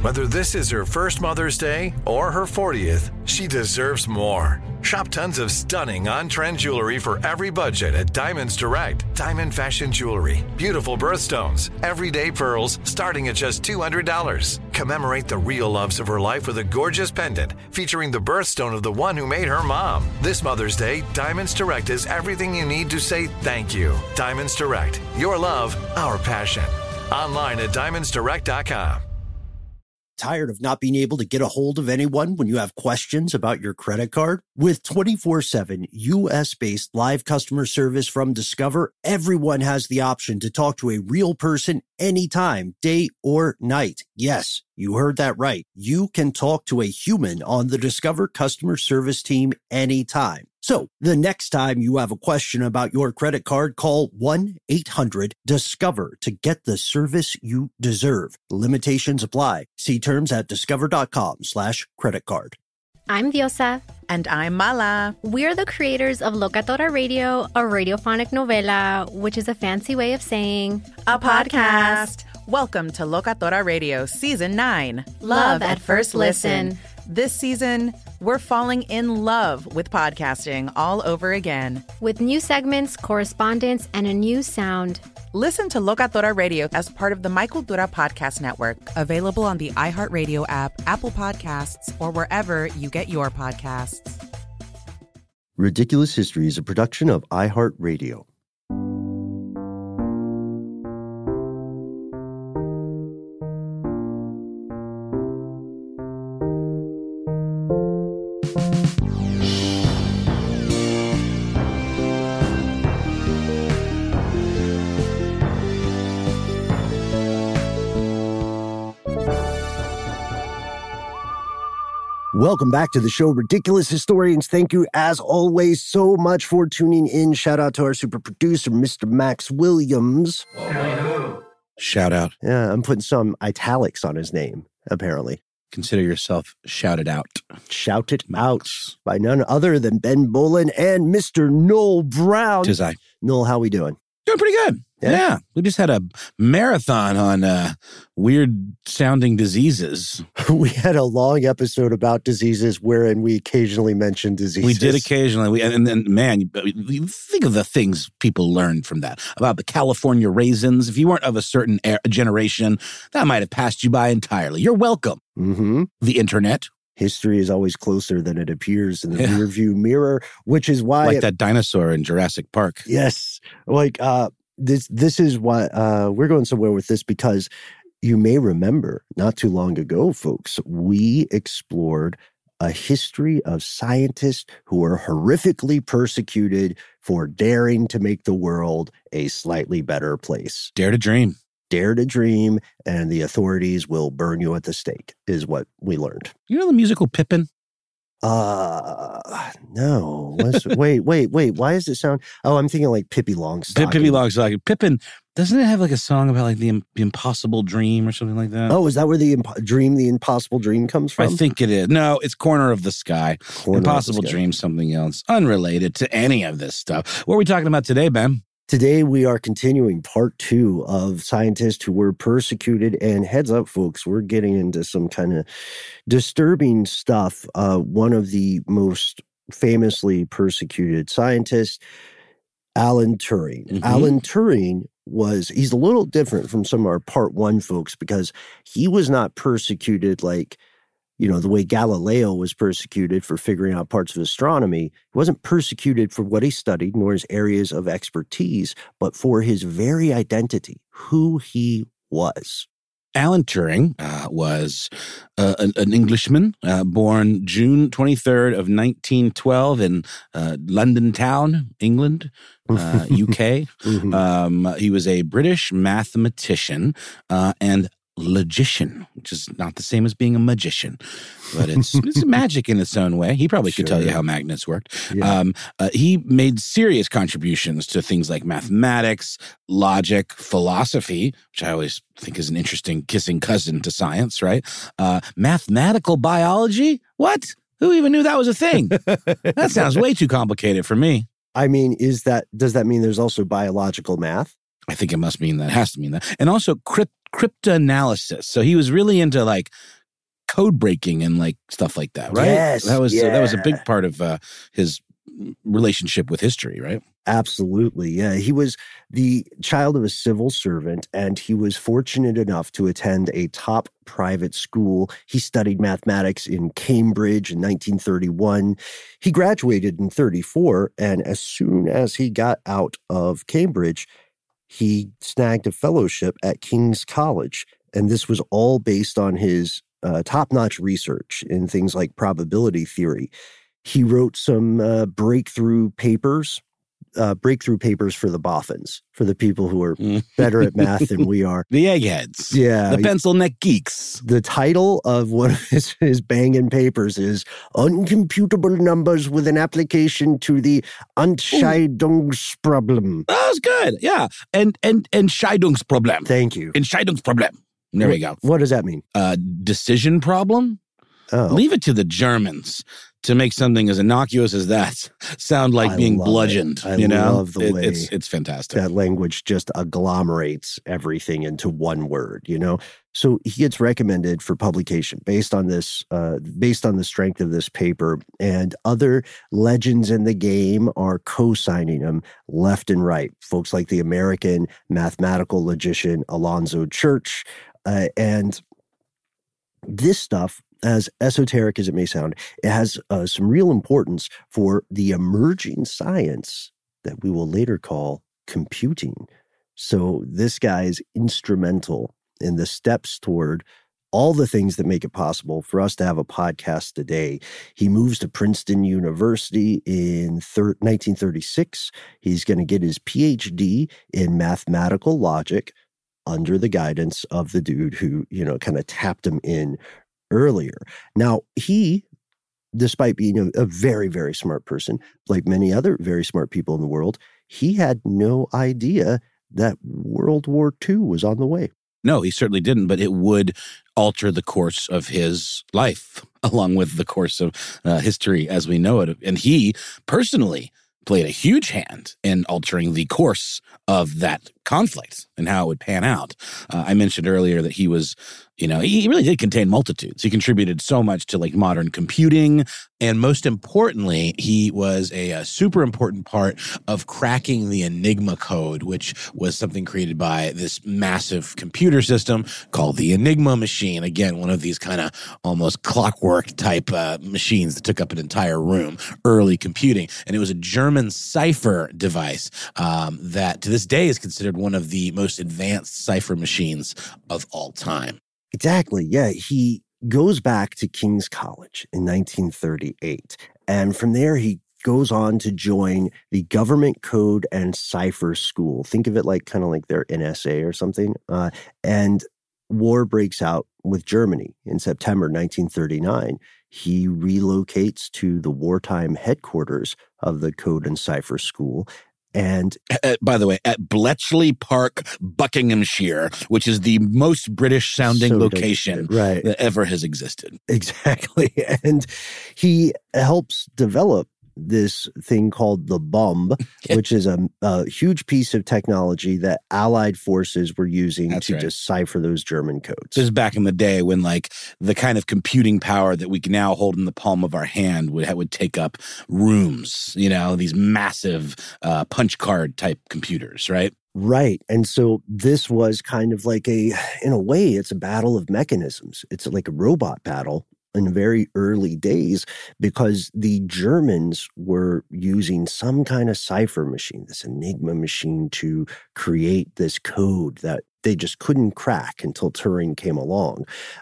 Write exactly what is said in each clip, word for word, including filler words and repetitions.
Whether this is her first Mother's Day or her fortieth, she deserves more. Shop tons of stunning on-trend jewelry for every budget at Diamonds Direct. Diamond fashion jewelry, beautiful birthstones, everyday pearls starting at just two hundred dollars. Commemorate the real loves of her life with a gorgeous pendant featuring the birthstone of the one who made her mom. This Mother's Day, Diamonds Direct is everything you need to say thank you. Diamonds Direct, your love, our passion. Online at diamonds direct dot com. Tired of not being able to get a hold of anyone when you have questions about your credit card? With twenty-four seven U S-based live customer service from Discover, everyone has the option to talk to a real person anytime, day or night. Yes, you heard that right. You can talk to a human on the Discover customer service team anytime. So the next time you have a question about your credit card, call one eight hundred discover to get the service you deserve. Limitations apply. See terms at discover.com slash credit card. I'm Diosa. And I'm Mala. We're the creators of Locatora Radio, a radiophonic novela, which is a fancy way of saying a podcast. Welcome to Locatora Radio Season nine. Love at First Listen. This season, we're falling in love with podcasting all over again. With new segments, correspondence, and a new sound. Listen to Locatora Radio as part of the My Cultura Podcast Network. Available on the iHeartRadio app, Apple Podcasts, or wherever you get your podcasts. Ridiculous History is a production of iHeartRadio. Welcome back to the show, Ridiculous Historians. Thank you, as always, so much for tuning in. Shout out to our super producer, Mister Max Williams. Shout out. Yeah, I'm putting some italics on his name, apparently. Consider yourself shouted out. Shouted out by none other than Ben Bolin and Mister Noel Brown. Tis I. Noel, how we doing? Doing pretty good. Yeah. yeah. We just had a marathon on uh, weird-sounding diseases. We had a long episode about diseases wherein we occasionally mentioned diseases. We did occasionally. We, and then, man, you think of the things people learned from that. About the California raisins. If you weren't of a certain era, generation, that might have passed you by entirely. You're welcome. Mm-hmm. The internet. History is always closer than it appears in the yeah. rearview mirror, which is why... Like it, that dinosaur in Jurassic Park. Yes. Like, uh, this This is why uh, we're going somewhere with this, because you may remember not too long ago, folks, we explored a history of scientists who were horrifically persecuted for daring to make the world a slightly better place. Dare to dream. Dare to dream, and the authorities will burn you at the stake, is what we learned. You know the musical Pippin? Uh, no. What's, wait, wait, wait. Why does it sound... Oh, I'm thinking like Pippi Longstocking. Pippi Longstocking. Pippin, doesn't it have like a song about like the, im- the impossible dream or something like that? Oh, is that where the imp- dream, the impossible dream comes from? I think it is. No, it's Corner of the Sky. Corner impossible of the Sky. Dream, something else. Unrelated to any of this stuff. What are we talking about today, Ben? Today, we are continuing part two of scientists who were persecuted. And heads up, folks, we're getting into some kind of disturbing stuff. Uh, one of the most famously persecuted scientists, Alan Turing. Mm-hmm. Alan Turing was, he's a little different from some of our part one folks because he was not persecuted like, you know, the way Galileo was persecuted for figuring out parts of astronomy. He wasn't persecuted for what he studied, nor his areas of expertise, but for his very identity, who he was. Alan Turing uh, was uh, an, an Englishman uh, born June twenty-third of nineteen twelve in uh, London Town, England, uh, U K. mm-hmm. um, he was a British mathematician uh, and logician, which is not the same as being a magician, but it's it's magic in its own way. He probably Sure. could tell you how magnets worked. Yeah. Um, uh, he made serious contributions to things like mathematics, logic, philosophy, which I always think is an interesting kissing cousin to science, right? Uh, mathematical biology? What? Who even knew that was a thing? That sounds way too complicated for me. I mean, is that, does that mean there's also biological math? I think it must mean that. It has to mean that. And also crypt, cryptanalysis. So he was really into like code breaking and like stuff like that, right? Yes, that was yeah. uh, that was a big part of uh, his relationship with history, right? Absolutely. Yeah. He was the child of a civil servant, and he was fortunate enough to attend a top private school. He studied mathematics in Cambridge in nineteen thirty-one. He graduated in thirty-four, and as soon as he got out of Cambridge, he snagged a fellowship at King's College. And this was all based on his uh, top-notch research in things like probability theory. He wrote some uh, breakthrough papers, uh, breakthrough papers for the boffins, for the people who are better at math than we are. The eggheads. Yeah. The pencil neck geeks. The title of one of his, his banging papers is Uncomputable Numbers with an Application to the Entscheidungsproblem. That was good. Yeah. And and and Scheidungsproblem. Thank you. Entscheidungsproblem. There what, we go. What does that mean? Uh, decision problem? Oh. Leave it to the Germans to make something as innocuous as that sound like I being love bludgeoned. It. I you know? love the it, way it's it's fantastic. That language just agglomerates everything into one word, you know? So he gets recommended for publication based on this, uh, based on the strength of this paper, and other legends in the game are co-signing him left and right. Folks like the American mathematical logician Alonzo Church, uh, and this stuff, as esoteric as it may sound, it has uh, some real importance for the emerging science that we will later call computing. So this guy is instrumental in the steps toward all the things that make it possible for us to have a podcast today. He moves to Princeton University in nineteen thirty-six. He's going to get his P H D in mathematical logic under the guidance of the dude who, you know, kind of tapped him in earlier. Now, he, despite being a, a very, very smart person, like many other very smart people in the world, he had no idea that World War Two was on the way. No, he certainly didn't, but it would alter the course of his life, along with the course of uh, history as we know it. And he personally played a huge hand in altering the course of that conflict and how it would pan out. Uh, I mentioned earlier that he was, you know, he really did contain multitudes. He contributed so much to like modern computing. And most importantly, he was a, a super important part of cracking the Enigma code, which was something created by this massive computer system called the Enigma machine. Again, one of these kind of almost clockwork type uh, machines that took up an entire room, early computing. And it was a German cipher device um, that to this day is considered one of the most advanced cipher machines of all time. Exactly. Yeah. He goes back to King's College in nineteen thirty-eight. And from there, he goes on to join the Government Code and Cipher School. Think of it like kind of like their N S A or something. Uh, and war breaks out with Germany in September nineteen thirty-nine. He relocates to the wartime headquarters of the Code and Cipher School. And uh, by the way, at Bletchley Park, Buckinghamshire, which is the most British sounding so location right. that ever has existed. Exactly. And he helps develop this thing called the bomb, which is a, a huge piece of technology that Allied forces were using That's to right. decipher those German codes. This is back in the day when like the kind of computing power that we can now hold in the palm of our hand would would take up rooms, you know, these massive uh, punch card type computers, right? Right. And so this was kind of like a, in a way, it's a battle of mechanisms. It's like a robot battle in the very early days, because the Germans were using some kind of cipher machine, this Enigma machine, to create this code that they just couldn't crack until Turing came along.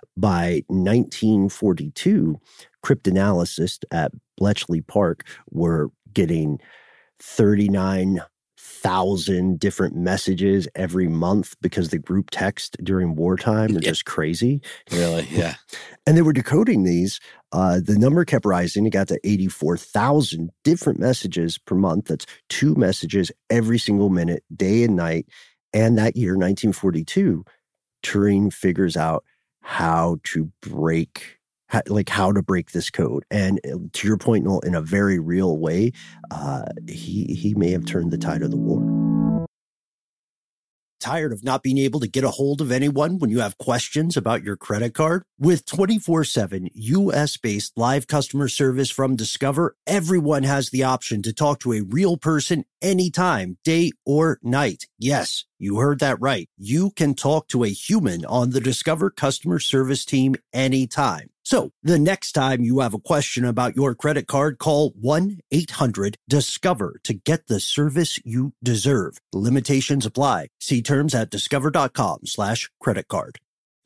By nineteen forty-two, cryptanalysts at Bletchley Park were getting thirty-nine thousand different messages every month because the group text during wartime are Yeah. just crazy. Really? Yeah. And they were decoding these. Uh, the number kept rising. It got to eighty-four thousand different messages per month. That's two messages every single minute, day and night. And that year, nineteen forty-two, Turing figures out how to break, how, like how to break this code. And to your point, Noel, in a very real way, uh, he he may have turned the tide of the war. Tired of not being able to get a hold of anyone when you have questions about your credit card? With twenty-four seven U S-based live customer service from Discover, everyone has the option to talk to a real person anytime, day or night. Yes, you heard that right. You can talk to a human on the Discover customer service team anytime. So the next time you have a question about your credit card, call one eight hundred discover to get the service you deserve. Limitations apply. See terms at discover.com slash credit card.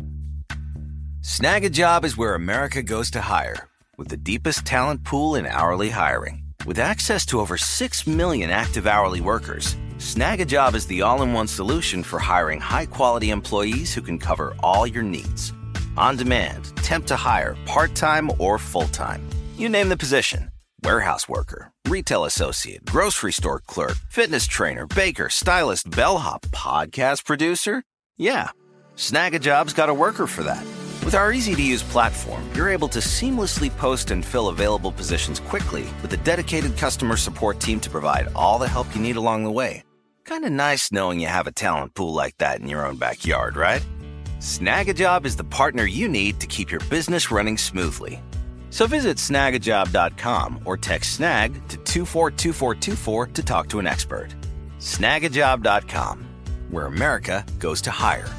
Snag a Job is where America goes to hire, with the deepest talent pool in hourly hiring. With access to over six million active hourly workers, Snag a Job is the all-in-one solution for hiring high-quality employees who can cover all your needs. On demand, temp to hire, part-time or full-time. You name the position. Warehouse worker, retail associate, grocery store clerk, fitness trainer, baker, stylist, bellhop, podcast producer. Yeah, Snag a Job's got a worker for that. With our easy-to-use platform, you're able to seamlessly post and fill available positions quickly with a dedicated customer support team to provide all the help you need along the way. Kind of nice knowing you have a talent pool like that in your own backyard, right? Snag a Job is the partner you need to keep your business running smoothly. So visit snag a job dot com or text snag to two four two four two four to talk to an expert. snag a job dot com, where America goes to hire.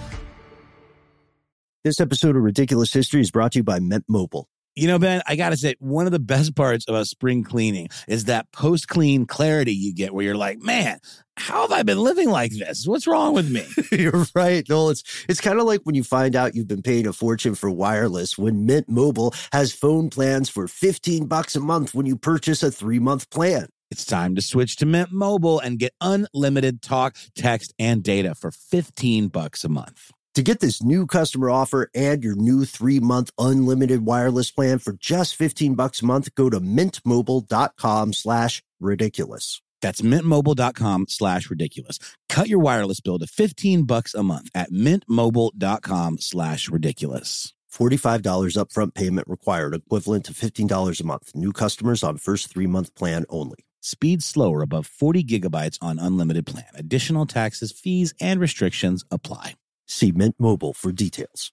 This episode of Ridiculous History is brought to you by Mint Mobile. You know, Ben, I got to say, one of the best parts about spring cleaning is that post-clean clarity you get where you're like, man, how have I been living like this? What's wrong with me? You're right, Noel. It's, it's kind of like when you find out you've been paying a fortune for wireless when Mint Mobile has phone plans for fifteen bucks a month when you purchase a three-month plan. It's time to switch to Mint Mobile and get unlimited talk, text, and data for fifteen bucks a month. To get this new customer offer and your new three-month unlimited wireless plan for just fifteen bucks a month, go to mintmobile.com slash ridiculous. That's mintmobile.com slash ridiculous. Cut your wireless bill to fifteen bucks a month at mintmobile.com slash ridiculous. forty-five dollars upfront payment required, equivalent to fifteen dollars a month. New customers on first three-month plan only. Speed slower above forty gigabytes on unlimited plan. Additional taxes, fees, and restrictions apply. See Mint Mobile for details.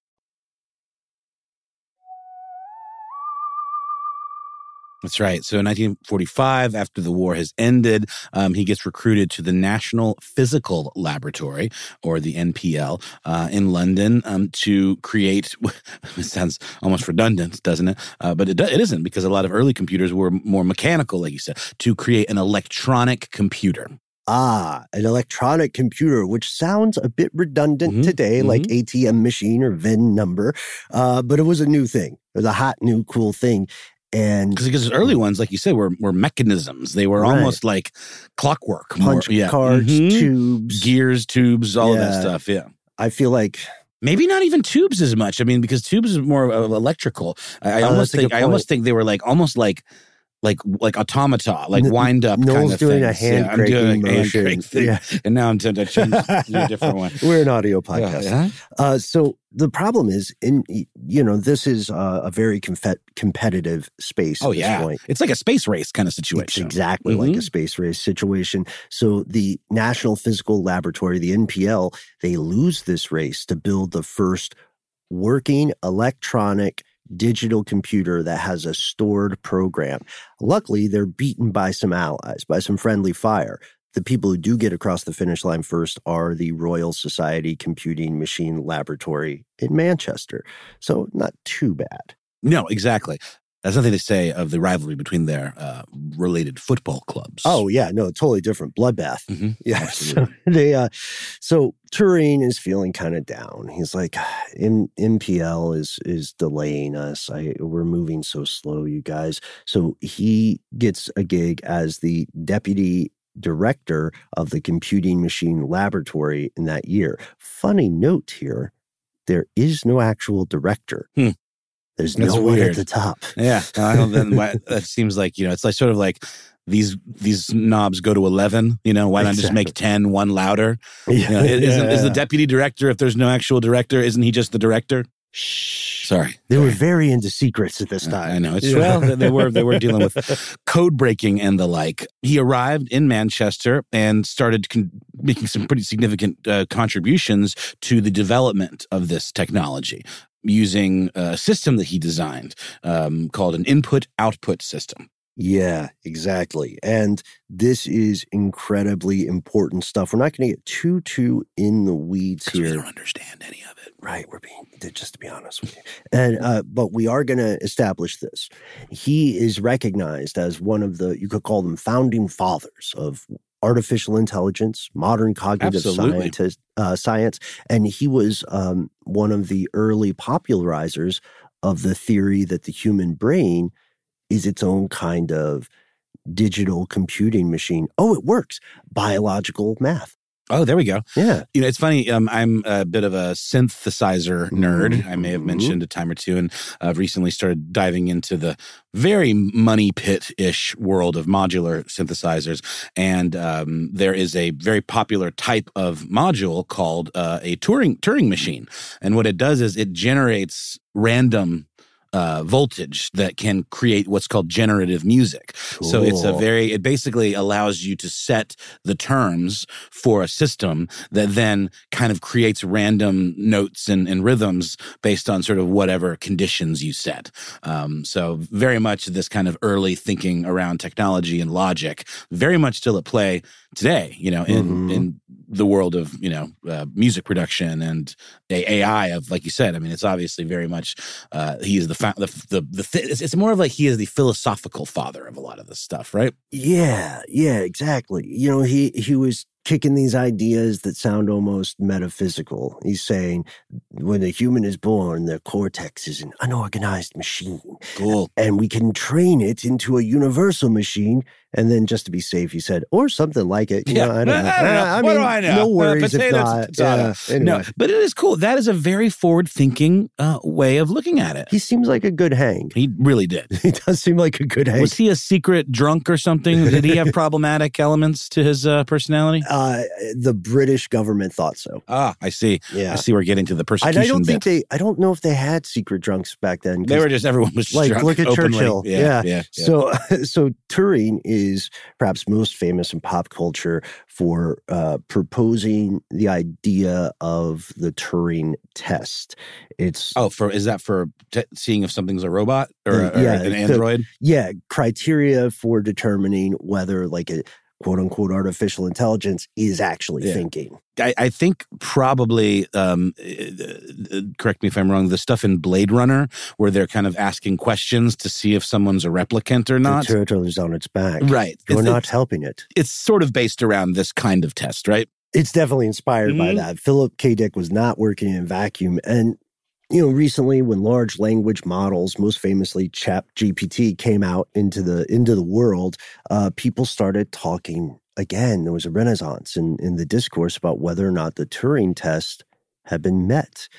That's right. So in nineteen forty-five, after the war has ended, um, he gets recruited to the National Physical Laboratory, or the N P L, uh, in London um, to create, it sounds almost redundant, doesn't it? Uh, but it, it isn't, because a lot of early computers were more mechanical, like you said, to create an electronic computer. Ah, an electronic computer, which sounds a bit redundant mm-hmm, today, mm-hmm. like A T M machine or V I N number. Uh, but it was a new thing. It was a hot, new, cool thing. And because the early ones, like you said, were were mechanisms. They were right. almost like clockwork. Punch more, yeah. cards, mm-hmm. tubes. Gears, tubes, all yeah. of that stuff, yeah. I feel like... Maybe not even tubes as much. I mean, because tubes is more uh, electrical. I, I oh, almost think I almost think they were like almost like like like automata, like N- wind up Noel's kind of doing things. a hand yeah, I'm doing a hand motion. thing, yeah. and now I'm tempted to change to a different one. We're an audio podcast. Yeah, yeah. Uh, so the problem is, in you know, this is uh, a very com- competitive space. Oh at this yeah, point. It's like a space race kind of situation. It's exactly mm-hmm. like a space race situation. So the National Physical Laboratory, the N P L, they lose this race to build the first working electronic digital computer that has a stored program. Luckily, they're beaten by some allies, by some friendly fire. The people who do get across the finish line first are the Royal Society Computing Machine Laboratory in Manchester. So not too bad. No, exactly. That's nothing to say of the rivalry between their uh, related football clubs. Oh, yeah. No, totally different. Bloodbath. Mm-hmm. Yeah. So, they, uh, so Turing is feeling kind of down. He's like, M- MPL is is delaying us. I, we're moving so slow, you guys. So he gets a gig as the deputy director of the Computing Machine Laboratory in that year. Funny note here, there is no actual director. Hmm. There's That's no one weird. at the top. Yeah, I don't, then why, that seems like, you know, it's like sort of like these these knobs go to eleven. You know, why not exactly. just make ten one louder? Yeah. You know, is, yeah. is the deputy director, if there's no actual director, isn't he just the director? Shh. Sorry. They were very into secrets at this time. I know. It's well, they were they were dealing with code breaking and the like. He arrived in Manchester and started con- making some pretty significant uh, contributions to the development of this technology using a system that he designed um, called an input-output system. Yeah, exactly. And this is incredibly important stuff. We're not going to get too, too in the weeds here. We don't understand any of it. Right. We're being, just to be honest with you. And, uh, but we are going to establish this. He is recognized as one of the, you could call them founding fathers of artificial intelligence, modern cognitive scientist, uh, science. And he was um, one of the early popularizers of the theory that the human brain is its own kind of digital computing machine. Oh, it works. Biological math. Oh, there we go. Yeah. You know, it's funny. Um, I'm a bit of a synthesizer nerd. Mm-hmm. I may have mentioned a time or two, and I've recently started diving into the very money pit-ish world of modular synthesizers. And um, there is a very popular type of module called uh, a Turing Turing machine. And what it does is it generates random Uh, voltage that can create what's called generative music. Cool. So it's a very, it basically allows you to set the terms for a system that then kind of creates random notes and, and rhythms based on sort of whatever conditions you set. Um, so very much this kind of early thinking around technology and logic, very much still at play today, you know, in, mm-hmm. in the world of, you know, uh, music production and A I of, like you said, I mean, it's obviously very much, uh, he is the, fa- the, the, the, th- it's, it's more of like he is the philosophical father of a lot of this stuff, right? Yeah, yeah, exactly. You know, he, he was kicking these ideas that sound almost metaphysical. He's saying when a human is born, their cortex is an unorganized machine. Cool. And we can train it into a universal machine. And then just to be safe, he said, or something like it. You yeah. know, I don't know. I don't know. I what mean, do I know? No worries uh, if not. Yeah, anyway. No, but it is cool. That is a very forward-thinking uh, way of looking at it. He seems like a good hang. He really did. He does seem like a good hang. Was he a secret drunk or something? Did he have problematic elements to his uh, personality? Uh, the British government thought so. Ah, I see. Yeah. I see we're getting to the persecution I, I don't bit. think they, I don't know if they had secret drunks back then. They were just, everyone was like, drunk look at openly. Churchill. Yeah, yeah. yeah, yeah. So, so Turing is perhaps most famous in pop culture for uh, proposing the idea of the Turing test. It's oh, for is that for t- seeing if something's a robot or, uh, or yeah, an android? The, yeah, criteria for determining whether like a quote unquote artificial intelligence is actually yeah. thinking. I, I think probably, um, uh, correct me if I'm wrong, the stuff in Blade Runner where they're kind of asking questions to see if someone's a replicant or not. The turtle is on its back. Right. You're it's, not it's, helping it. It's sort of based around this kind of test, right? It's definitely inspired mm-hmm. by that. Philip K. Dick was not working in vacuum. And, you know, recently when large language models, most famously Chat G P T, came out into the into the world, uh, people started talking again. There was a renaissance in, in the discourse about whether or not the Turing test had been met.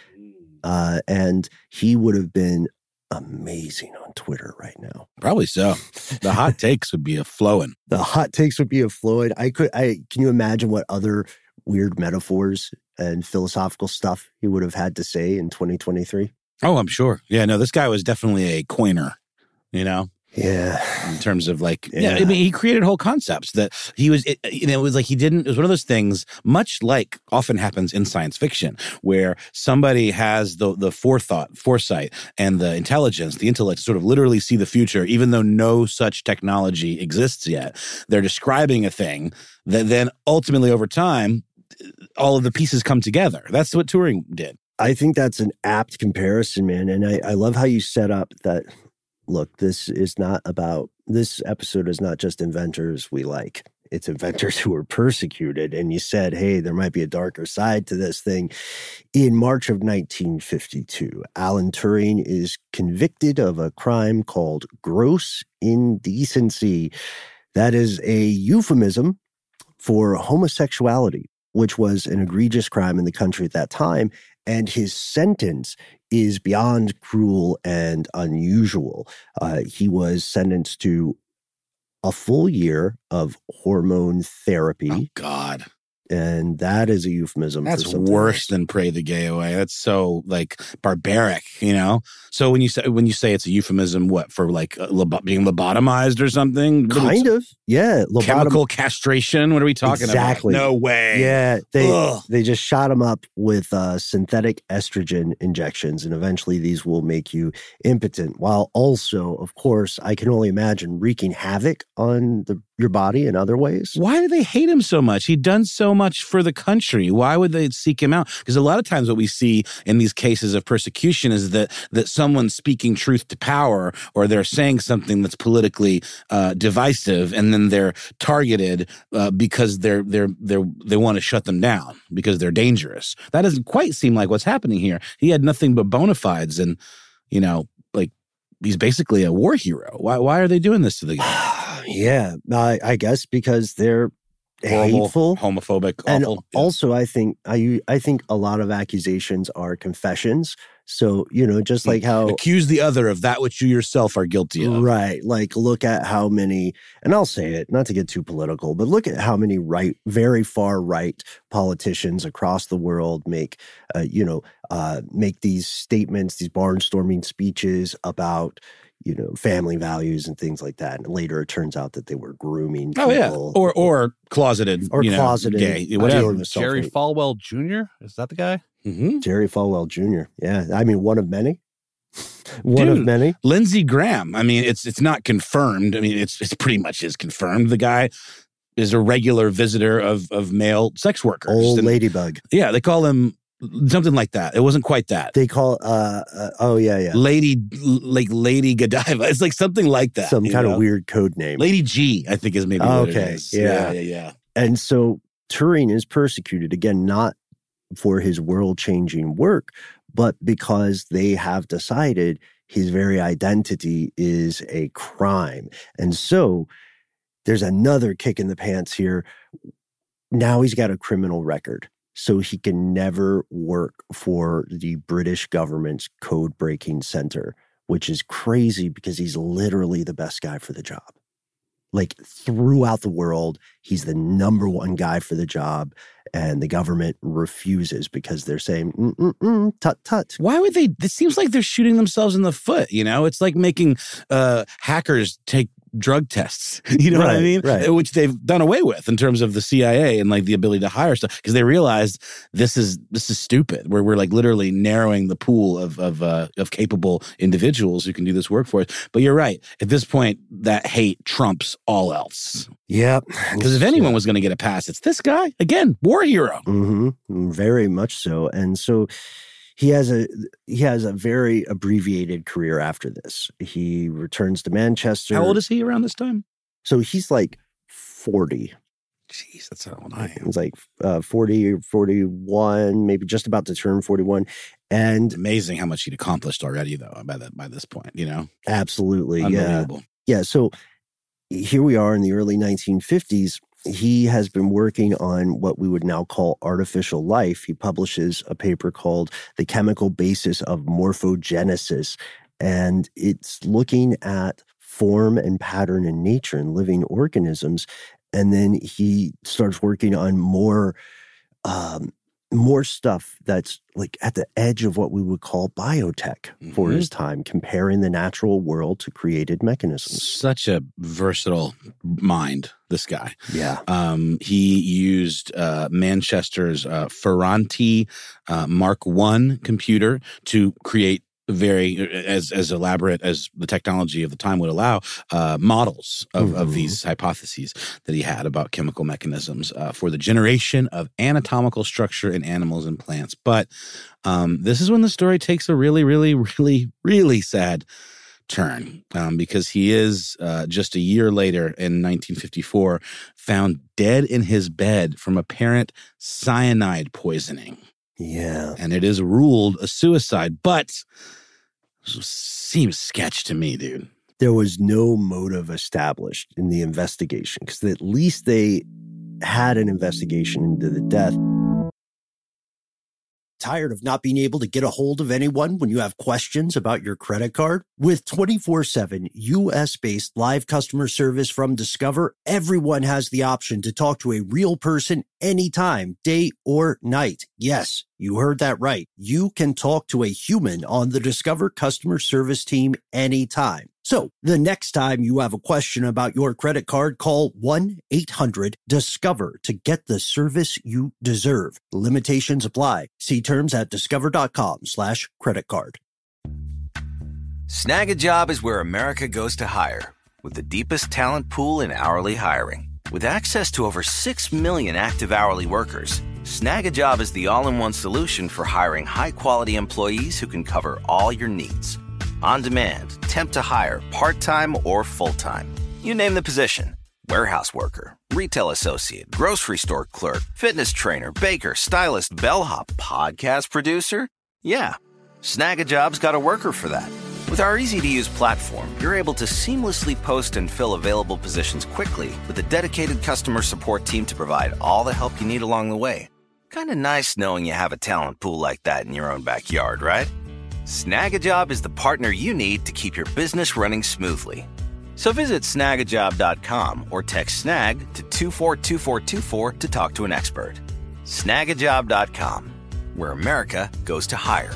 Uh, and he would have been amazing on Twitter right now. Probably so. The hot takes would be a flowing. The hot takes would be a flowing. I could. I can you imagine what other weird metaphors and philosophical stuff he would have had to say in twenty twenty-three? Oh, I'm sure. Yeah, no, this guy was definitely a coiner, you know? Yeah. In terms of like, yeah. yeah, I mean, he created whole concepts that he was, it, you know, it was like he didn't, it was one of those things, much like often happens in science fiction, where somebody has the the forethought, foresight, and the intelligence, the intellect to sort of literally see the future, even though no such technology exists yet. They're describing a thing that then ultimately over time, all of the pieces come together. That's what Turing did. I think that's an apt comparison, man. And I, I love how you set up that, look, this is not about, this episode is not just inventors we like. It's inventors who were persecuted. And you said, hey, there might be a darker side to this thing. In March of nineteen fifty-two, Alan Turing is convicted of a crime called gross indecency. That is a euphemism for homosexuality, which was an egregious crime in the country at that time. And his sentence is beyond cruel and unusual. Uh, he was sentenced to a full year of hormone therapy. Oh, God. And that is a euphemism. That's for something worse else. than pray the gay away. That's so like barbaric, you know? So when you say, when you say it's a euphemism, what, for like uh, lobo- being lobotomized or something? Kind of. Yeah. Lobotom- Chemical castration? What are we talking Exactly. about? No way. Yeah. They, Ugh. they just shot him up with uh, synthetic estrogen injections. And eventually these will make you impotent, while also, of course, I can only imagine wreaking havoc on the, your body in other ways. Why do they hate him so much? He'd done so much for the country. Why would they seek him out? Because a lot of times what we see in these cases of persecution is that that someone's speaking truth to power, or they're saying something that's politically uh, divisive, and then they're targeted uh, because they're they're they're they want to shut them down because they're dangerous. That doesn't quite seem like what's happening here. He had nothing but bona fides, and you know, like he's basically a war hero. Why why are they doing this to the guy? Yeah, I, I guess because they're Horrible, hateful, homophobic, and awful. Yeah. also I think I I think a lot of accusations are confessions. So you know, just like how accuse the other of that which you yourself are guilty of. right, like look at how many, and I'll say it not to get too political, but look at how many right, very far right politicians across the world make, uh, you know, uh, make these statements, these barnstorming speeches about, you know, family values and things like that. And later it turns out that they were grooming people. Oh, yeah. Or or closeted. Or you know, closeted. gay, whatever. dealing with Jerry self-hate. Falwell Junior Is that the guy? Mm-hmm. Jerry Falwell Junior Yeah. I mean, one of many. one Dude, of many. Lindsey Graham. I mean, it's it's not confirmed. I mean, it's it's pretty much is confirmed. The guy is a regular visitor of of male sex workers. Old And- ladybug. Yeah, they call him something like that. It wasn't quite that. They call, uh, uh oh, yeah, yeah. Lady, like Lady Godiva. It's like something like that. Some you kind know? of weird code name. Lady G, I think is maybe what Okay, it is. yeah. yeah, yeah, yeah. And so Turing is persecuted, again, not for his world-changing work, but because they have decided his very identity is a crime. And so there's another kick in the pants here. Now he's got a criminal record, so he can never work for the British government's code-breaking center, which is crazy because he's literally the best guy for the job. Like throughout the world, he's the number one guy for the job, and the government refuses because they're saying, mm-mm-mm, tut tut. Why would they? It seems like they're shooting themselves in the foot. You know, it's like making uh, hackers take drug tests. You know what I Right, mean? right. Which they've done away with in terms of the C I A and like the ability to hire stuff, because they realized this is this is stupid. We're we're like literally narrowing the pool of of uh, of capable individuals who can do this work for us. But you're right. At this point, that hate trumps all else. Yep. Because if anyone was going to get a pass, it's this guy. Again, war hero. Mm-hmm. Very much so. And so he has a he has a very abbreviated career after this. He returns to Manchester. How old is he around this time? So he's like forty. Jeez, that's how old I am. He's like uh, forty or forty-one, maybe just about to turn forty-one. And It's amazing how much he'd accomplished already, though, by that by this point, you know? absolutely, yeah. Unbelievable. Yeah, so here we are in the early nineteen fifties. He has been working on what we would now call artificial life. He publishes a paper called The Chemical Basis of Morphogenesis, and it's looking at form and pattern in nature and living organisms. And then he starts working on more um, more stuff that's like at the edge of what we would call biotech for Mhm. his time, comparing the natural world to created mechanisms. Such a versatile mind, this guy. Yeah. Um, he used uh, Manchester's uh, Ferranti uh, Mark one computer to create very, as as elaborate as the technology of the time would allow, uh, models of, Mhm. of these hypotheses that he had about chemical mechanisms uh, for the generation of anatomical structure in animals and plants. But um, this is when the story takes a really, really, really, really sad turn, um, because he is uh, just a year later in nineteen fifty-four found dead in his bed from apparent cyanide poisoning. Yeah. And it is ruled a suicide, but seems sketch to me, dude. There was no motive established in the investigation because at least they had an investigation into the death. Tired of not being able to get a hold of anyone when you have questions about your credit card? With twenty-four seven U S-based live customer service from Discover, everyone has the option to talk to a real person anytime, day or night. Yes, you heard that right. You can talk to a human on the Discover customer service team anytime. So the next time you have a question about your credit card, call one eight hundred discover to get the service you deserve. Limitations apply. See terms at discover.com slash credit card. Snag a Job is where America goes to hire, with the deepest talent pool in hourly hiring. With access to over six million active hourly workers, Snag a Job is the all-in-one solution for hiring high-quality employees who can cover all your needs. On demand, temp to hire, part-time or full-time. You name the position. Warehouse worker, retail associate, grocery store clerk, fitness trainer, baker, stylist, bellhop, podcast producer. Yeah, Snag a Job's got a worker for that. With our easy-to-use platform, you're able to seamlessly post and fill available positions quickly with a dedicated customer support team to provide all the help you need along the way. Kind of nice knowing you have a talent pool like that in your own backyard, right? Snag a Job is the partner you need to keep your business running smoothly. So visit snag a job dot com or text snag to two four two four two four to talk to an expert. snag a job dot com, where America goes to hire.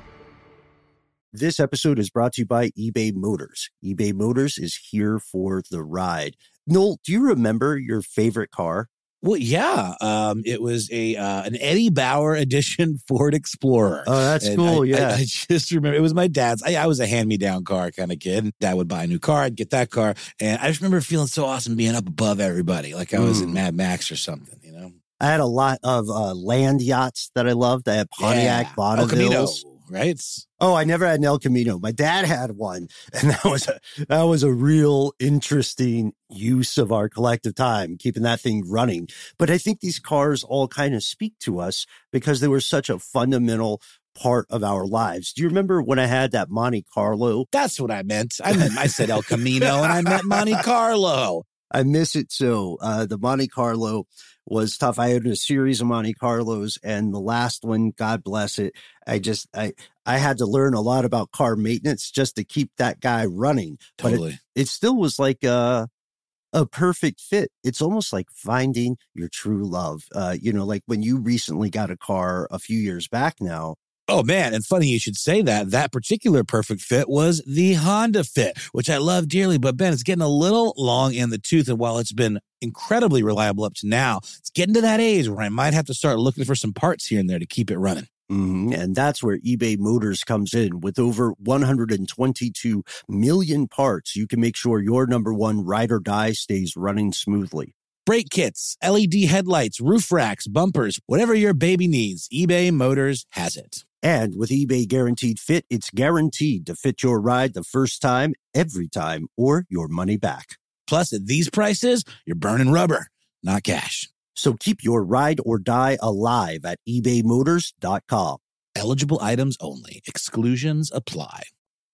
This episode is brought to you by eBay Motors. eBay Motors is here for the ride. Noel, do you remember your favorite car? Well, yeah, um, it was a uh, an Eddie Bauer edition Ford Explorer. Oh, that's and cool, I, yeah. I, I just remember, it was my dad's. I, I was a hand-me-down car kind of kid. Dad would buy a new car, I'd get that car. And I just remember feeling so awesome being up above everybody, like I was mm. in Mad Max or something, you know? I had a lot of uh, land yachts that I loved. I had Pontiac yeah. Bonnevilles. Right? Oh, I never had an El Camino. My dad had one, and that was a that was a real interesting use of our collective time, keeping that thing running. But I think these cars all kind of speak to us because they were such a fundamental part of our lives. Do you remember when I had that Monte Carlo? That's what I meant. I meant I said El Camino, and I meant Monte Carlo. I miss it so. Uh, the Monte Carlo was tough. I had a series of Monte Carlos, and the last one, God bless it, I just I I had to learn a lot about car maintenance just to keep that guy running. Totally. But it, it still was like a a perfect fit. It's almost like finding your true love. Uh, you know, like when you recently got a car a few years back now. Oh, man. And funny you should say that. That particular perfect fit was the Honda Fit, which I love dearly. But, Ben, it's getting a little long in the tooth. And while it's been incredibly reliable up to now, it's getting to that age where I might have to start looking for some parts here and there to keep it running. Mm-hmm. And that's where eBay Motors comes in. With over one hundred twenty-two million parts, you can make sure your number one ride or die stays running smoothly. Brake kits, L E D headlights, roof racks, bumpers, whatever your baby needs, eBay Motors has it. And with eBay Guaranteed Fit, it's guaranteed to fit your ride the first time, every time, or your money back. Plus, at these prices, you're burning rubber, not cash. So keep your ride or die alive at ebay motors dot com. Eligible items only. Exclusions apply.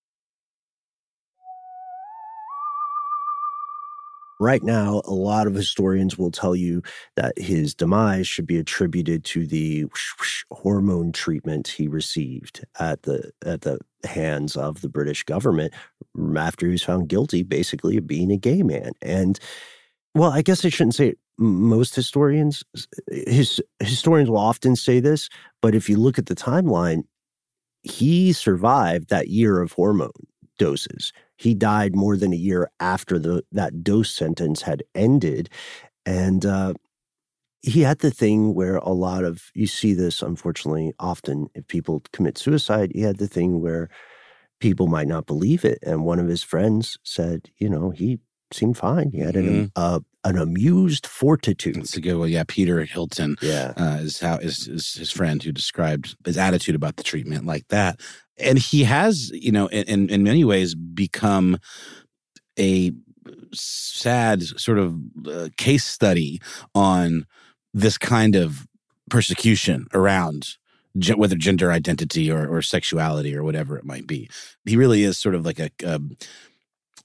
Right now, a lot of historians will tell you that his demise should be attributed to the whoosh, whoosh, hormone treatment he received at the at the hands of the British government after he was found guilty, basically, of being a gay man. And, well, I guess I shouldn't say it. Most historians, his historians will often say this, but if you look at the timeline, he survived that year of hormone doses. He died more than a year after the that dose sentence had ended. And uh, he had the thing where a lot of, you see this, unfortunately, often if people commit suicide, he had the thing where people might not believe it. And one of his friends said, you know, he seemed fine. He had an, mm-hmm. uh, an amused fortitude. That's a good one. Yeah, Peter Hilton yeah. uh, is, how, is, is his friend who described his attitude about the treatment like that. And he has, you know, in, in many ways become a sad sort of uh, case study on this kind of persecution around ge- whether gender identity or, or sexuality or whatever it might be. He really is sort of like a, a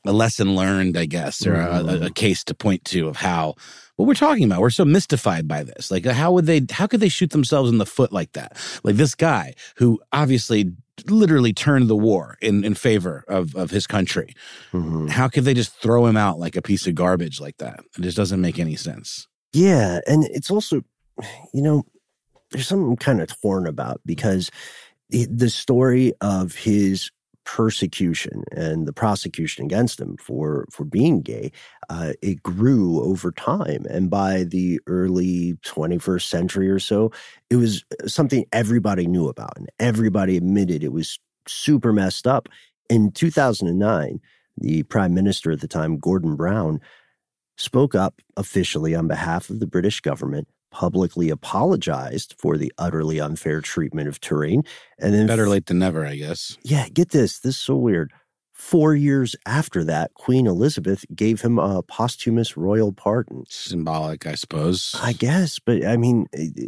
a lesson learned, I guess, or a, a, a case to point to of how what we're talking about. We're so mystified by this. Like, how would they, how could they shoot themselves in the foot like that? Like this guy who obviously literally turned the war in, in favor of, of his country. Mm-hmm. How could they just throw him out like a piece of garbage like that? It just doesn't make any sense. Yeah. And it's also, you know, there's something I'm kind of torn about because the story of his persecution and the prosecution against him for for being gay, uh, it grew over time. And by the early twenty-first century or so, it was something everybody knew about and everybody admitted it was super messed up. In two thousand nine, the prime minister at the time, Gordon Brown, spoke up officially on behalf of the British government, publicly apologized for the utterly unfair treatment of Turing. And then better late than never, I guess. Yeah, get this. This is so weird. Four years after that, Queen Elizabeth gave him a posthumous royal pardon. Symbolic, I suppose. I guess, but I mean,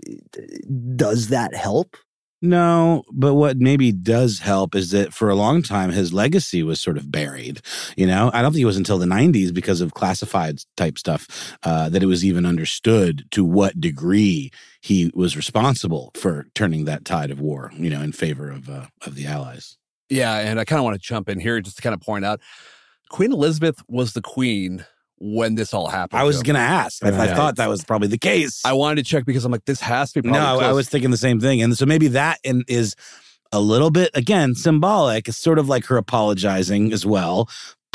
does that help? No, but what maybe does help is that for a long time, his legacy was sort of buried. You know, I don't think it was until the nineties because of classified type stuff uh, that it was even understood to what degree he was responsible for turning that tide of war, you know, in favor of uh, of the Allies. Yeah, and I kind of want to jump in here just to kind of point out, Queen Elizabeth was the queen when this all happened. I was going to ask. I, I thought that was probably the case. I wanted to check because I'm like, this has to be probably No, close. I was thinking the same thing. And so maybe that in, is a little bit, again, symbolic. It's sort of like her apologizing as well.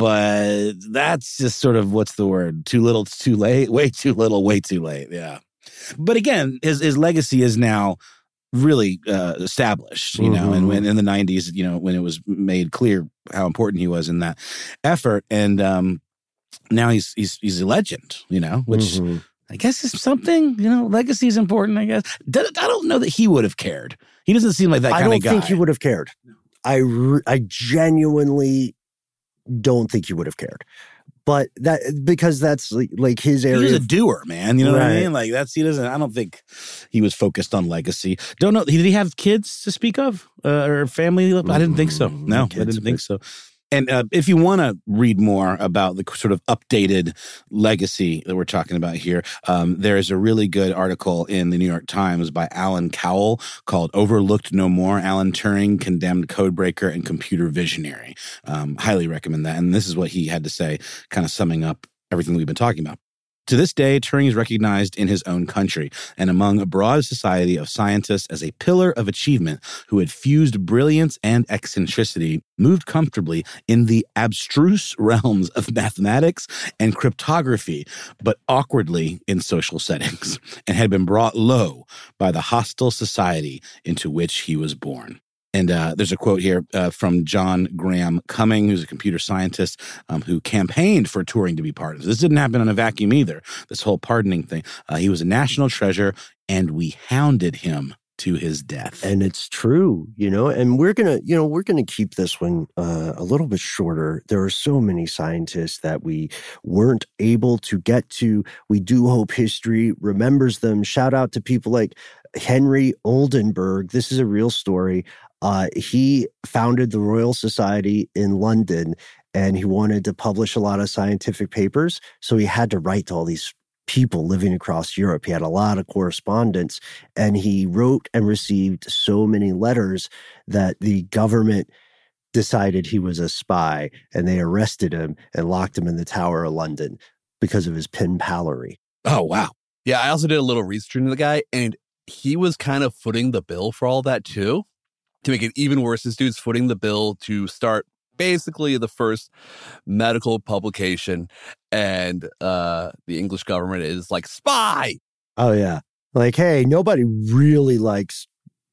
But that's just sort of, what's the word? Too little, too late. Way too little, way too late. Yeah. But again, his, his legacy is now really uh, established, you know, mm-hmm. and when in the nineties, you know, when it was made clear how important he was in that effort. And, um, now he's he's he's a legend, you know, which mm-hmm. I guess is something, you know, legacy is important, I guess. I don't know that he would have cared. He doesn't seem like that kind of guy. I don't think he would have cared. I, re- I genuinely don't think he would have cared. But that, because that's like, like his area. He's a doer, man. You know right. what I mean? Like that's, he doesn't, I don't think he was focused on legacy. Don't know. Did he have kids to speak of uh, or family? I didn't think so. No, kids, I didn't think so. And uh, if you want to read more about the sort of updated legacy that we're talking about here, um, there is a really good article in the New York Times by Alan Cowell called Overlooked No More, Alan Turing, Condemned Codebreaker and Computer Visionary. Um, highly recommend that. And this is what he had to say, kind of summing up everything we've been talking about. To this day, Turing is recognized in his own country and among a broad society of scientists as a pillar of achievement who had fused brilliance and eccentricity, moved comfortably in the abstruse realms of mathematics and cryptography, but awkwardly in social settings, and had been brought low by the hostile society into which he was born. And uh, there's a quote here uh, from John Graham Cumming, who's a computer scientist um, who campaigned for Turing to be pardoned. This didn't happen in a vacuum either, this whole pardoning thing. Uh, he was a national treasure, and we hounded him to his death. And it's true, you know, and we're going to, you know, we're going to keep this one uh, a little bit shorter. There are so many scientists that we weren't able to get to. We do hope history remembers them. Shout out to people like Henry Oldenburg. This is a real story. Uh, he founded the Royal Society in London, and he wanted to publish a lot of scientific papers. So he had to write to all these people living across Europe. He had a lot of correspondence, and he wrote and received so many letters that the government decided he was a spy, and they arrested him and locked him in the Tower of London because of his pen palery. Oh, wow. Yeah, I also did a little research into the guy, and he was kind of footing the bill for all that, too. To make it even worse, this dude's footing the bill to start basically the first medical publication, and uh, the English government is like, spy! Oh, yeah. Like, hey, nobody really likes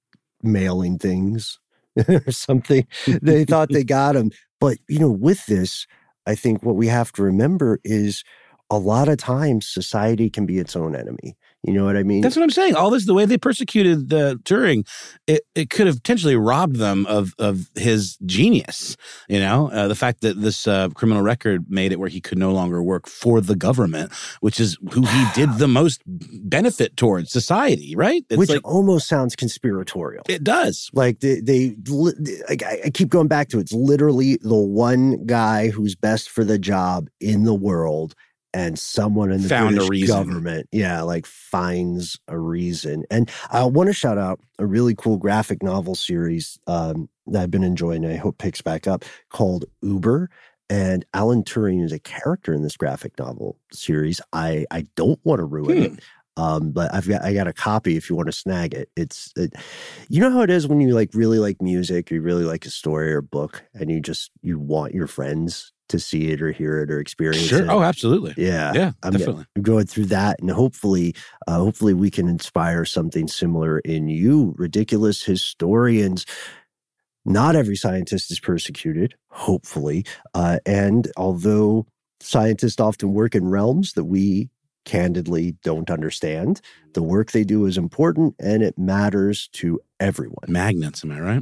mailing things or something. They thought they got him. But, you know, with this, I think what we have to remember is a lot of times society can be its own enemy. You know what I mean? That's what I'm saying. All this, the way they persecuted uh, Turing, it, it could have potentially robbed them of of his genius. You know, uh, the fact that this uh, criminal record made it where he could no longer work for the government, which is who he did the most benefit towards society, right? It's which like, almost sounds conspiratorial. It does. Like they, they like I keep going back to it. It's literally the one guy who's best for the job in the world. And someone in the Found British a reason. government, yeah, like finds a reason. And I want to shout out a really cool graphic novel series um, that I've been enjoying, and I hope picks back up, called Uber. And Alan Turing is a character in this graphic novel series. I, I don't want to ruin hmm. it. Um, but I've got I got a copy if you want to snag it. It's it, you know how it is when you like really like music, you really like a story or a book, and you just you want your friends to see it or hear it or experience sure. it. Sure. Oh, absolutely. Yeah. Yeah, I'm, definitely. I'm going through that, and hopefully, uh, hopefully we can inspire something similar in you, ridiculous historians. Not every scientist is persecuted, hopefully. Uh, and although scientists often work in realms that we candidly don't understand, the work they do is important and it matters to everyone. Magnets, am I right?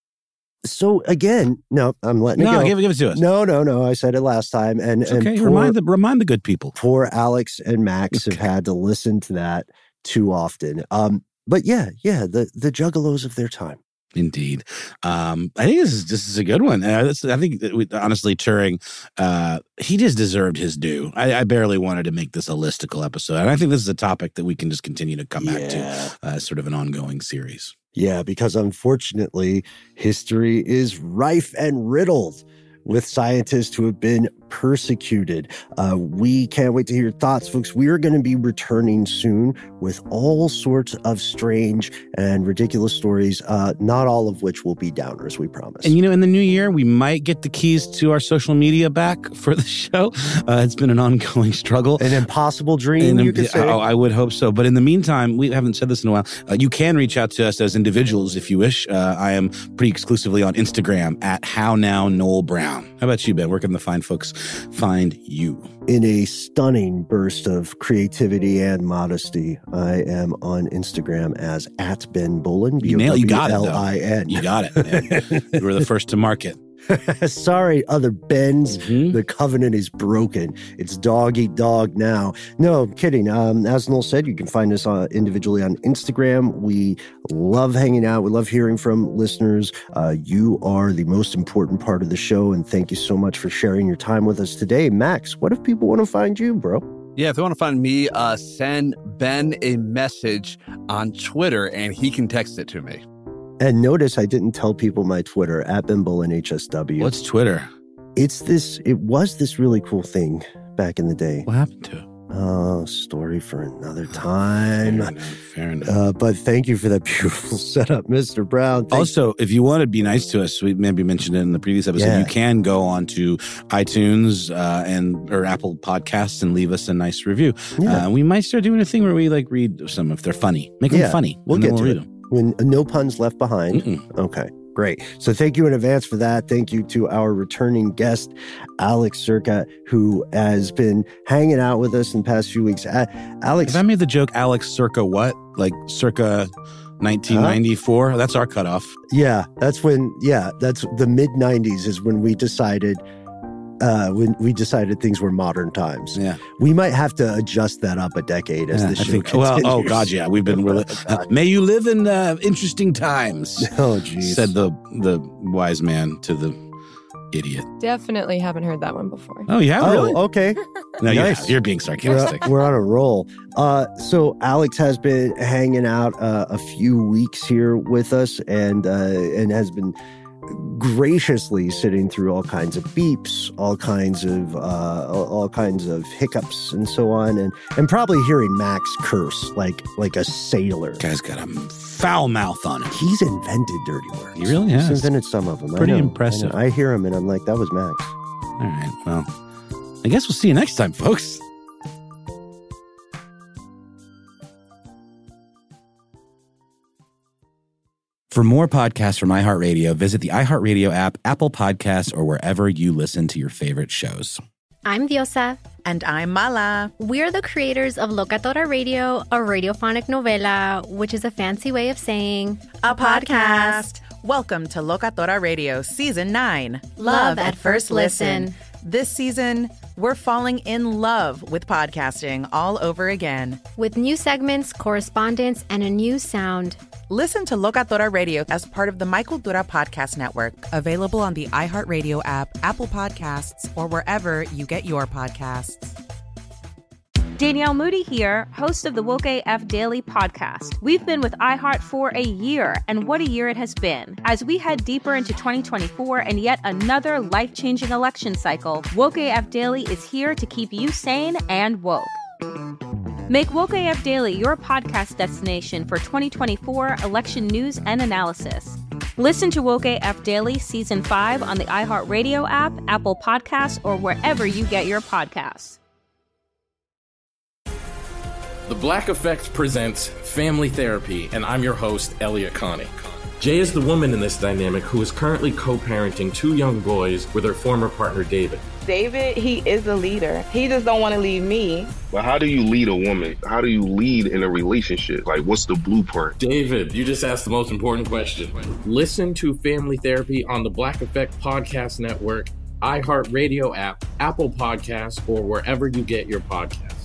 So again, no, I'm letting no, it go. No, give, give it to us. No, no, no. I said it last time. And, it's and okay. poor, remind, the, remind the good people. Poor Alex and Max okay. have had to listen to that too often. Um, but yeah, yeah, the, the juggalos of their time. Indeed. Um, I think this is this is a good one. Uh, this, I think, that we, honestly, Turing, uh, he just deserved his due. I, I barely wanted to make this a listicle episode. And I think this is a topic that we can just continue to come back yeah. to as uh, sort of an ongoing series. Yeah, because unfortunately, history is rife and riddled with scientists who have been persecuted. Uh, we can't wait to hear your thoughts, folks. We are going to be returning soon with all sorts of strange and ridiculous stories, uh, not all of which will be downers, we promise. And, you know, in the new year, we might get the keys to our social media back for the show. Uh, it's been an ongoing struggle. An impossible dream, and, you could say. Oh, I would hope so. But in the meantime, we haven't said this in a while. Uh, you can reach out to us as individuals if you wish. Uh, I am pretty exclusively on Instagram at How Now Noel Brown. How about you, Ben? Where can the fine folks find you? In a stunning burst of creativity and modesty, I am on Instagram as at Ben Bowlin. You nailed, you got it, L I N. You got it. You were the first to mark it. Sorry, other Bens. Mm-hmm. The covenant is broken. It's dog eat dog now. No, I'm kidding. Um, as Noel said, you can find us uh, individually on Instagram. We love hanging out. We love hearing from listeners. Uh, you are the most important part of the show, and thank you so much for sharing your time with us today. Max, what if people want to find you, bro? Yeah, if they want to find me, uh, send Ben a message on Twitter, and he can text it to me. And notice I didn't tell people my Twitter, at Ben Bowlin H S W. What's Twitter? It's this, it was this really cool thing back in the day. What happened to it? Oh, story for another time. Fair enough. Fair enough. Uh, but thank you for that beautiful setup, Mister Brown. Thank also, if you want to be nice to us, we maybe mentioned it in the previous episode, yeah. you can go on to iTunes uh, and or Apple Podcasts and leave us a nice review. Yeah. Uh, we might start doing a thing where we like read some if they're funny. Make them yeah, funny. We'll get we'll to read it. them. When no puns left behind. Mm-mm. Okay, great. So thank you in advance for that. Thank you to our returning guest, Alex Sirka, who has been hanging out with us in the past few weeks. Uh, Alex, Have I made the joke, Alex circa what? Like circa nineteen ninety-four? Huh? That's our cutoff. Yeah, that's when, yeah, that's the mid nineties is when we decided Uh, when we decided things were modern times. Yeah. We might have to adjust that up a decade as Yeah, the I show think, continues. well, oh, God, yeah. We've been, really, uh, may you live in uh, interesting times, oh, geez. said the, the wise man to the idiot. Definitely haven't heard that one before. Oh, yeah, Oh, really? okay. No, nice. you're, you're being sarcastic. We're, we're on a roll. Uh, so Alex has been hanging out uh, a few weeks here with us and uh, and has been graciously sitting through all kinds of beeps, all kinds of uh, all kinds of hiccups and so on, and and probably hearing Max curse like like a sailor. Guy's got a foul mouth on him. He's invented dirty words. He really has. He's invented some of them. Pretty I know, impressive. I know. I hear him and I'm like, that was Max. All right, well, I guess we'll see you next time, folks. For more podcasts from iHeartRadio, visit the iHeartRadio app, Apple Podcasts, or wherever you listen to your favorite shows. I'm Diosa. And I'm Mala. We're the creators of Locatora Radio, a radiophonic novela, which is a fancy way of saying a podcast. Welcome to Locatora Radio Season nine, Love at First Listen. This season, we're falling in love with podcasting all over again. With new segments, correspondence, and a new sound. Listen to Locatora Radio as part of the My Cultura Podcast Network, available on the iHeartRadio app, Apple Podcasts, or wherever you get your podcasts. Danielle Moody here, host of the Woke A F Daily podcast. We've been with iHeart for a year, and what a year it has been. As we head deeper into twenty twenty-four and yet another life-changing election cycle, Woke A F Daily is here to keep you sane and woke. Make Woke A F Daily your podcast destination for twenty twenty-four election news and analysis. Listen to Woke A F Daily Season five on the iHeartRadio app, Apple Podcasts, or wherever you get your podcasts. The Black Effect presents Family Therapy, and I'm your host, Elliot Connie. Jay is the woman in this dynamic who is currently co-parenting two young boys with her former partner, David. David, he is a leader. He just don't want to leave me. But how do you lead a woman? How do you lead in a relationship? Like, what's the blueprint? David, you just asked the most important question. Listen to Family Therapy on the Black Effect Podcast Network, iHeartRadio app, Apple Podcasts, or wherever you get your podcasts.